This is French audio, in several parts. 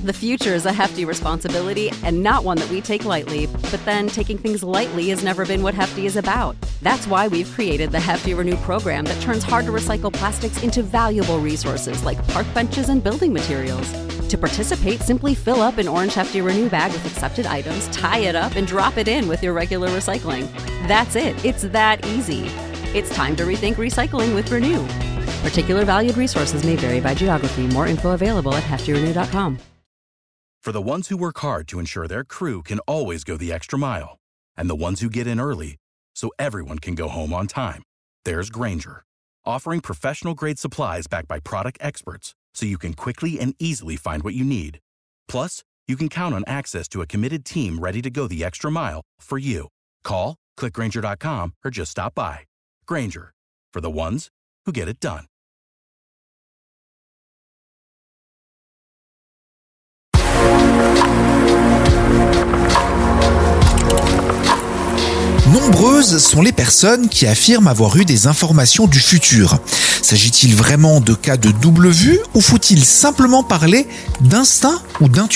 The future is a hefty responsibility and not one that we take lightly, but then taking things lightly has never been what Hefty is about. That's why we've created the Hefty Renew program that turns hard-to-recycle plastics into valuable resources like park benches and building materials. To participate, simply fill up an orange Hefty Renew bag with accepted items, tie it up, and drop it in with your regular recycling. That's it. It's that easy. It's time to rethink recycling with Renew. Particular valued resources may vary by geography. More info available at heftyrenew.com. For the ones who work hard to ensure their crew can always go the extra mile, and the ones who get in early so everyone can go home on time, there's Grainger, offering professional-grade supplies backed by product experts so you can quickly and easily find what you need. Plus, you can count on access to a committed team ready to go the extra mile for you. Call, click Grainger.com, or just stop by. Grainger, for the ones who get it done. Nombreuses sont les personnes qui affirment avoir eu des informations du futur. S'agit-il vraiment de cas de double vue ou faut-il simplement parler d'instinct ou d'intuition ?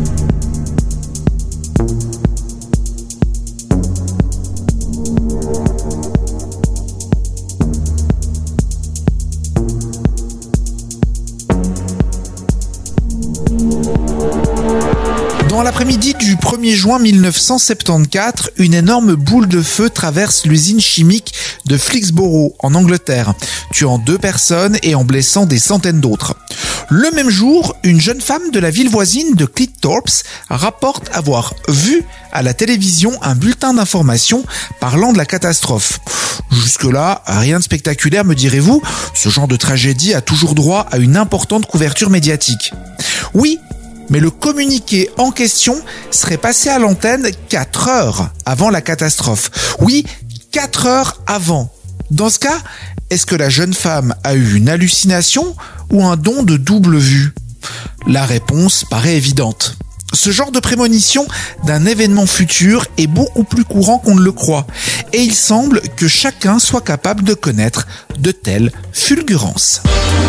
Dans l'après-midi du 1er juin 1974, une énorme boule de feu traverse l'usine chimique de Flixborough en Angleterre, tuant 2 personnes et en blessant des centaines d'autres. Le même jour, une jeune femme de la ville voisine de Cleethorpes rapporte avoir vu à la télévision un bulletin d'information parlant de la catastrophe. Jusque-là, rien de spectaculaire, me direz-vous, ce genre de tragédie a toujours droit à une importante couverture médiatique. Oui, mais le communiqué en question serait passé à l'antenne 4 heures avant la catastrophe. Oui, 4 heures avant. Dans ce cas, est-ce que la jeune femme a eu une hallucination ou un don de double vue ? La réponse paraît évidente. Ce genre de prémonition d'un événement futur est beaucoup plus courant qu'on ne le croit, et il semble que chacun soit capable de connaître de telles fulgurances.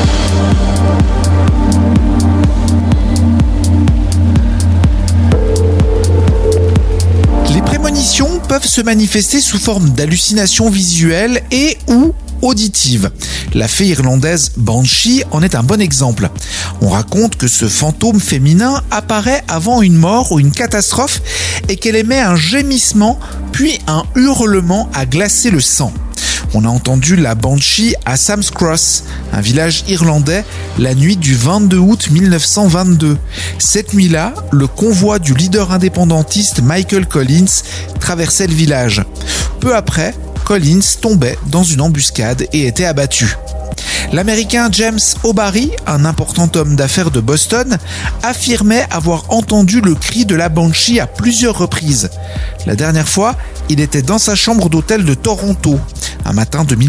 Les prémonitions peuvent se manifester sous forme d'hallucinations visuelles et ou auditives. La fée irlandaise Banshee en est un bon exemple. On raconte que ce fantôme féminin apparaît avant une mort ou une catastrophe et qu'elle émet un gémissement puis un hurlement à glacer le sang. On a entendu la Banshee à Sam's Cross, un village irlandais, la nuit du 22 août 1922. Cette nuit-là, le convoi du leader indépendantiste Michael Collins traversait le village. Peu après, Collins tombait dans une embuscade et était abattu. L'Américain James O'Barry, un important homme d'affaires de Boston, affirmait avoir entendu le cri de la Banshee à plusieurs reprises. La dernière fois, il était dans sa chambre d'hôtel de Toronto, un matin de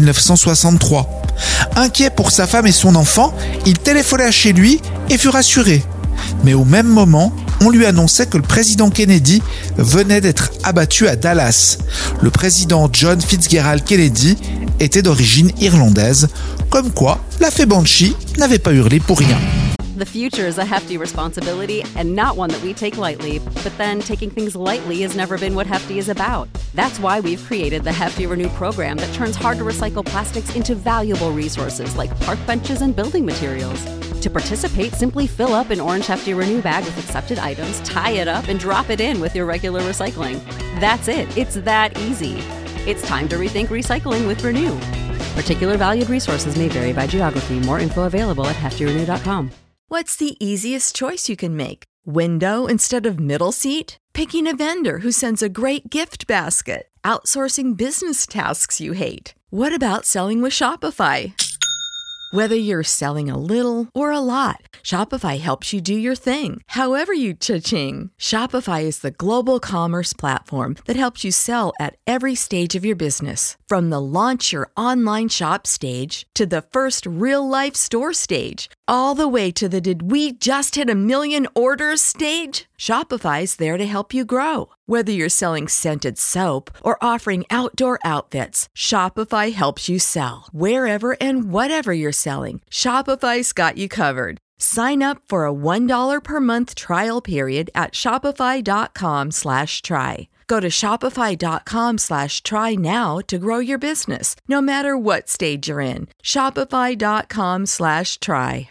1963. Inquiet pour sa femme et son enfant, il téléphona chez lui et fut rassuré. Mais au même moment, on lui annonçait que le président Kennedy venait d'être abattu à Dallas. Le président John Fitzgerald Kennedy était d'origine irlandaise, comme quoi la fée Banshee n'avait pas hurlé pour rien. The future is a hefty responsibility and not one that we take lightly, but then taking things lightly has never been what Hefty is about. That's why we've created the Hefty Renew program that turns hard-to-recycle plastics into valuable resources like park benches and building materials. To participate, simply fill up an orange Hefty Renew bag with accepted items, tie it up, and drop it in with your regular recycling. That's it. It's that easy. It's time to rethink recycling with Renew. Particular valued resources may vary by geography. More info available at heftyrenew.com. What's the easiest choice you can make? Window instead of middle seat? Picking a vendor who sends a great gift basket? Outsourcing business tasks you hate? What about selling with Shopify? Whether you're selling a little or a lot, Shopify helps you do your thing, however you cha-ching. Shopify is the global commerce platform that helps you sell at every stage of your business. From the launch your online shop stage to the first real-life store stage, all the way to the did we just hit a million orders stage. Shopify's there to help you grow. Whether you're selling scented soap or offering outdoor outfits, Shopify helps you sell. Wherever and whatever you're selling, Shopify's got you covered. Sign up for a $1 per month trial period at shopify.com/try. Go to shopify.com/try now to grow your business, no matter what stage you're in. Shopify.com/try.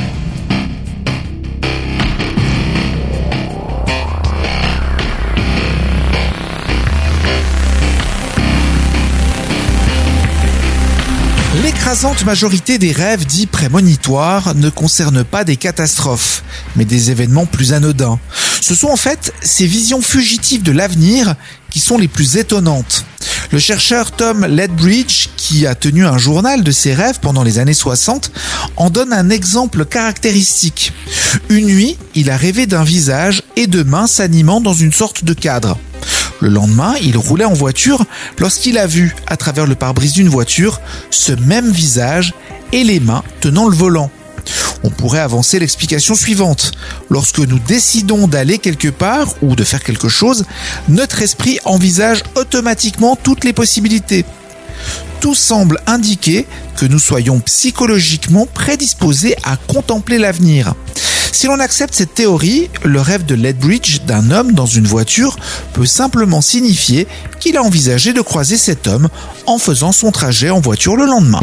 L'écrasante majorité des rêves dits prémonitoires ne concernent pas des catastrophes, mais des événements plus anodins. Ce sont en fait ces visions fugitives de l'avenir qui sont les plus étonnantes. Le chercheur Tom Lethbridge, qui a tenu un journal de ses rêves pendant les années 60, en donne un exemple caractéristique. Une nuit, il a rêvé d'un visage et de mains s'animant dans une sorte de cadre. Le lendemain, il roulait en voiture lorsqu'il a vu, à travers le pare-brise d'une voiture, ce même visage et les mains tenant le volant. On pourrait avancer l'explication suivante. Lorsque nous décidons d'aller quelque part ou de faire quelque chose, notre esprit envisage automatiquement toutes les possibilités. Tout semble indiquer que nous soyons psychologiquement prédisposés à contempler l'avenir. Si l'on accepte cette théorie, le rêve de Lethbridge d'un homme dans une voiture peut simplement signifier qu'il a envisagé de croiser cet homme en faisant son trajet en voiture le lendemain.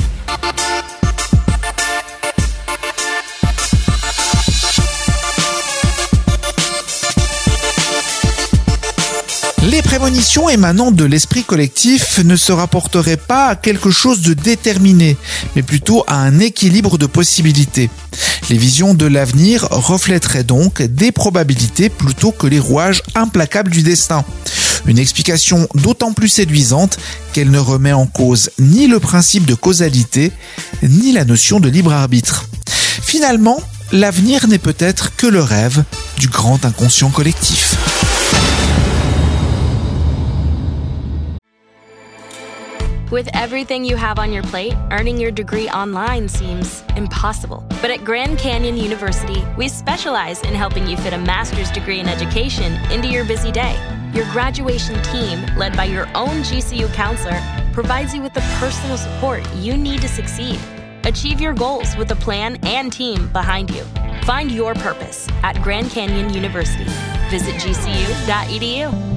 Les prémonitions émanant de l'esprit collectif ne se rapporteraient pas à quelque chose de déterminé, mais plutôt à un équilibre de possibilités. Les visions de l'avenir reflèteraient donc des probabilités plutôt que les rouages implacables du destin. Une explication d'autant plus séduisante qu'elle ne remet en cause ni le principe de causalité, ni la notion de libre arbitre. Finalement, l'avenir n'est peut-être que le rêve du grand inconscient collectif. With everything you have on your plate, earning your degree online seems impossible. But at Grand Canyon University, we specialize in helping you fit a master's degree in education into your busy day. Your graduation team, led by your own GCU counselor, provides you with the personal support you need to succeed. Achieve your goals with a plan and team behind you. Find your purpose at Grand Canyon University. Visit gcu.edu.